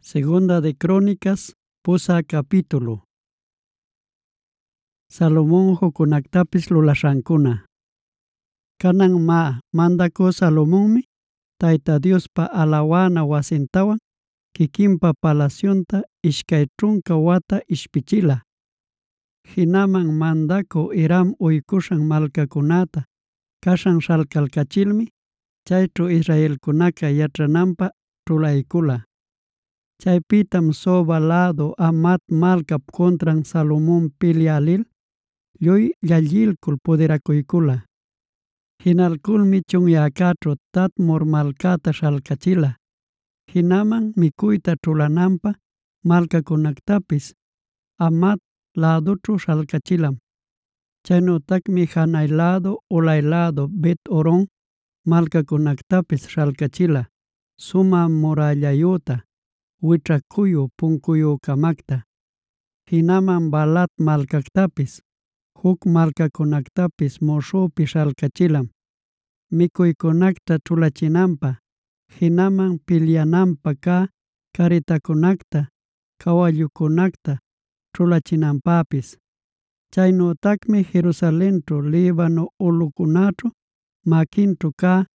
Segunda de Crónicas, pusa capítulo. Salomón hukunaktapis lulashankuna. Kanan mandako Salomonmi, Tayta Diospa alawana wasintawan, kikinpa palacionta ishkay trunka wata ishpichila. Hinaman mandako Hiram uykushan malkakunata, kashan shalkalkachilmi, chaytru Israelkunaka yachrananpa ruraykula. Chaypitam Soba lado Amat malkap contran Salomón pelealil, lluy llallilkul puderakuykula. Hinalkulmi chunyakachru Tadmor malkata shalkachila. Hinaman mikuyta chulananpa malkakunaktapis Amat ladochu shalkachilam. Chaynutakmi hanay lado ulay lado Bet-horon malkakunaktapis shalkachila, suma murallayuta, wichakuyu punkuyukamakta. Hinaman Balat malkaktapis, huk malkakunaktapis mushupi shalkachilam, mikuykunakta chulachinanpa, hinaman pilyananpa karitakunakta, kawallukunakta chulachinanpapis. Chaynutakmi Jerusalenchu Libano ulukunachu makinchu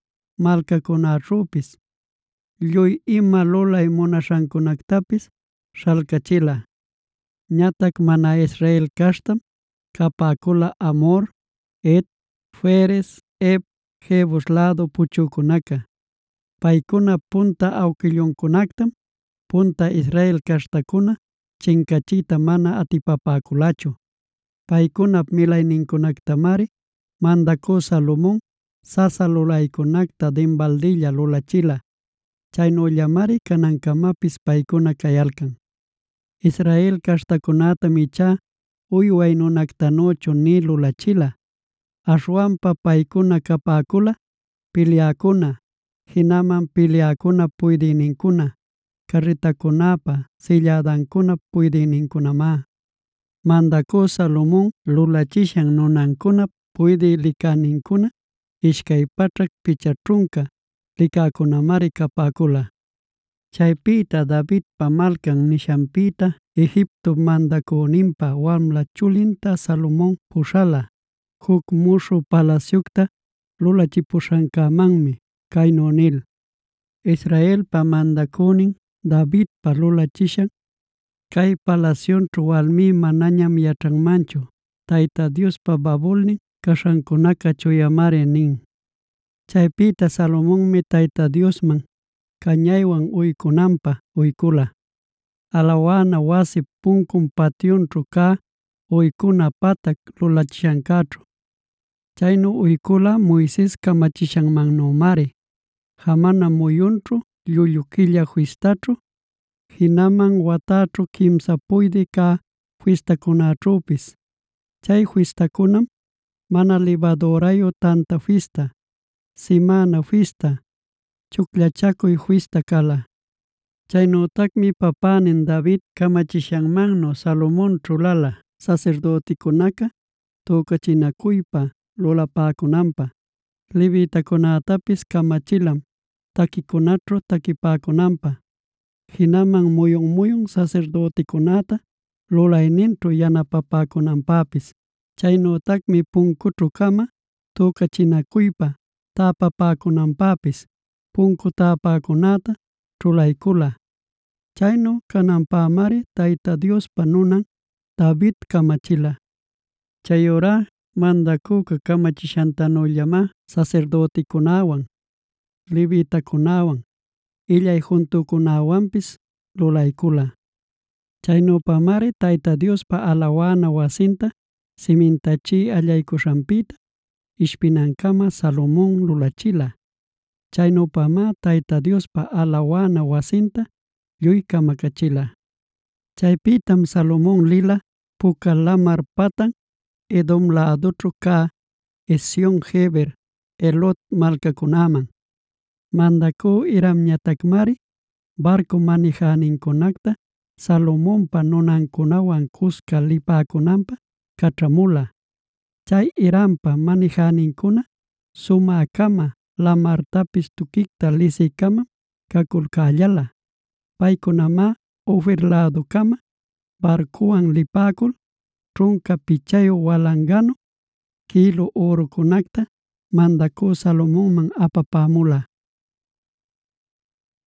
malkakunachupis, lluy ima lulay munashankunaktapis shalkachila. Ñatak mana Israel kashtam kapakula Amor, Et, Feres, Eb, Jebus lado puchukunaka. Paykuna punta awkillunkunaktam punta Israel kashtakuna chinkachita mana atipapakulachu. Paykunap milayninkunaktamari mandako Salomón sasa lulaykunakta dinbaldilla lulachila. Chaynullamari kanankamapis paykuna kayalkan. Israel kashtakunatam icha uyway nunaktanuchu ni lulachila. Ashwanpa paykuna kapakula peleakuna, hinaman peleakuna puydiyninkuna, carritakunapa silladankuna puydiyninkunama. Mandako Salomón lulachishan nunankuna puydiy likaninkuna ishkay pachak picha trunka likakunamari kapakula. Chaypita Davidpa malkan nishanpita Egipto mandakuninpa wamla chulinta Salomón pushala, huk mushu palaciukta lulachipushankamanmi kaynu nil: Israelpa mandakunin Davidpa lulachishan, kay palacionchu walmi manañam yachranmanchu Tayta Diospa babulnin kashankunaka chuyamari nin. Chaypita Salomonmi Tayta Diosman kañaywan uykunanpa uykula. Alawana wasi punkun pationchu uykuna patak lulachishankachu. Chaynu uykula Moises kamachishanmannumari, hamana muyunchu llullu killa fiestachu, hinaman watachu kimsa puydi fiestakunachupis. Chay fiestakunam mana libadorayu tanta fiesta, semana fiesta, chuklachakuy fiesta kala. Chaynutakmi papanin David kamachishanmannu Salomón chulala sacerdotekunaka tukachinakuypa lulapakunanpa. Levitakunatapis kamachilam takikunachu takipakunanpa. Hinaman muyun sacerdotekunata lulayninchu yanapapakunanpapis. Chaynutakmi punkuchu kama tukachinakuypa tapapakunanpapis punku tapakunata chulaykula. Chaynu kananpamari Tayta Diospa nunan David kamachila. Chayura mandakuka kamachishantanullama sacerdotekunawan, levitakunawan, illay juntukunawanpis lulaykula. Chaynupamari Tayta Diospa alawana wasinta simintachi allaykushanpita ishpinankama Salomón lulachila. Chaynupama Tayta Diospa alawana wasinta lluy kamakachila. Chaypitam Salomón lila puka lamar patan Edom ladochu Esion Geber, Elot malkakunaman. Mandako Hiram ñatakmari barco manejaninkunakta Salomónpa nunankunawan kuska lipakunanpa kachramula. Chay Hirampa manejaninkuna sumakama lamartapis tukikta lisiykama kakulkallala. Paykunama Ofir ladokama, barcowan lipakul, trunka pichayu walanganu, kilo orokunakta mandakü Salomonman apapamula.